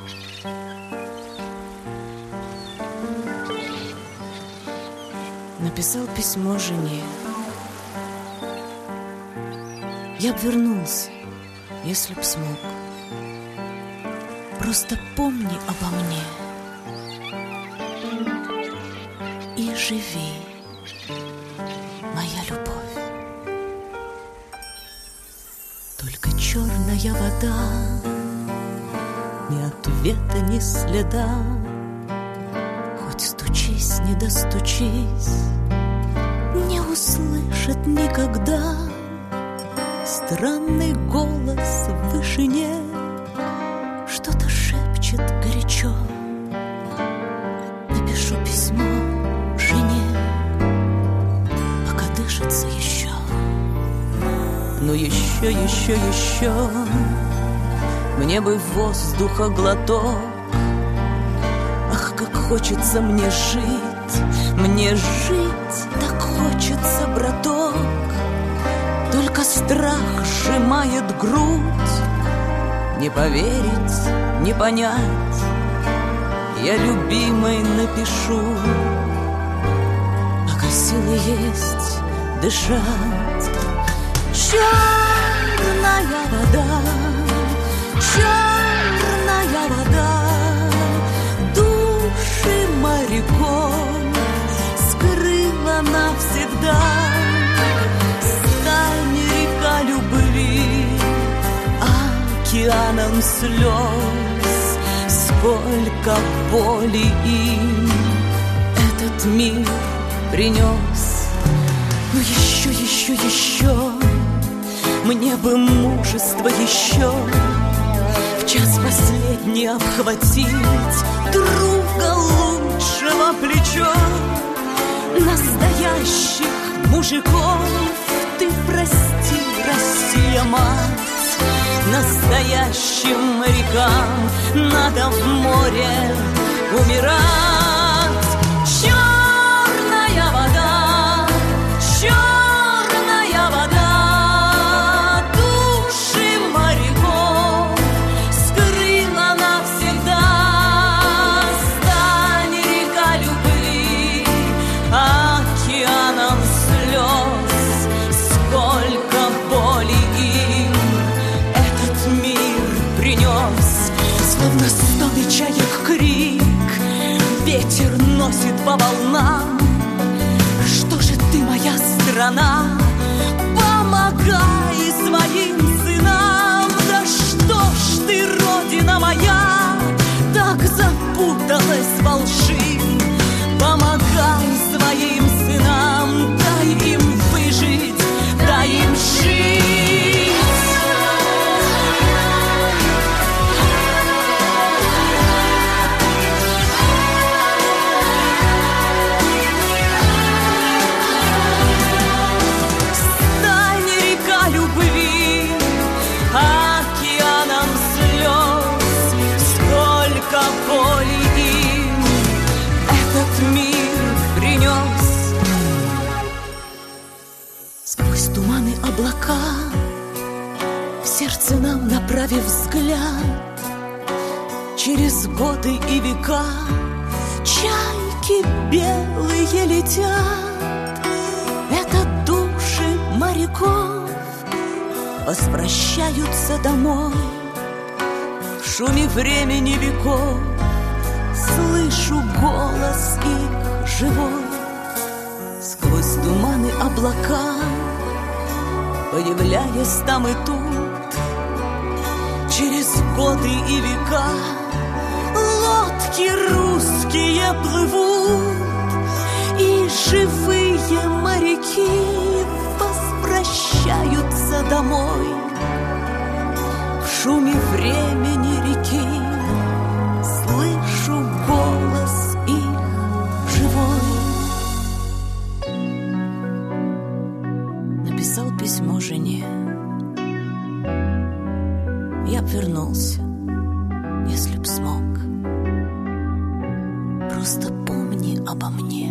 Написал письмо жене. Я б вернулся, если б смог. Просто помни обо мне и живи, моя любовь. Только черная вода, ни ответа, ни следа. Хоть стучись, не достучись, не услышит никогда странный голос в вышине. Что-то шепчет горячо. Напишу письмо жене, пока дышится еще. Но еще мне бы воздуха глоток. Ах, как хочется мне жить, так хочется, браток. Только страх сжимает грудь. Не поверить, не понять, я любимой напишу, пока силы есть дышать. Черная вода, души моряков скрыла навсегда. Стань, река любви, океаном слез, сколько боли им этот мир принес. Но еще мне бы мужество еще в час последний обхватить друга лучшего плечом. Настоящих мужиков ты прости, Россия, мать. Настоящим морякам надо в море умирать. Черная вода, души моряков скрыла навсегда. Стань, река любви, океаном слез, сколько боли им мир принес. Словно стоны чаек крик ветер носит по волнам. Что же ты, моя страна, помогай своим сынам. Да что ж ты, родина моя, так запуталась во лжи. Помогай своим сынам, дай им выжить, дай им жить. Океаном слез, сколько боли им этот мир принес. Сквозь туманы облака, в сердце нам направив взгляд, через годы и века чайки белые летят. Это души моряков возвращаются домой. В шуме времени веков слышу голос их живой. Сквозь туманы облака, появляясь там и тут, через годы и века лодки русские плывут, и живые моряки возвращаются домой. В шуме времени реки слышу голос их живой. Написал письмо жене. Я б вернулся, если б смог. Просто помни обо мне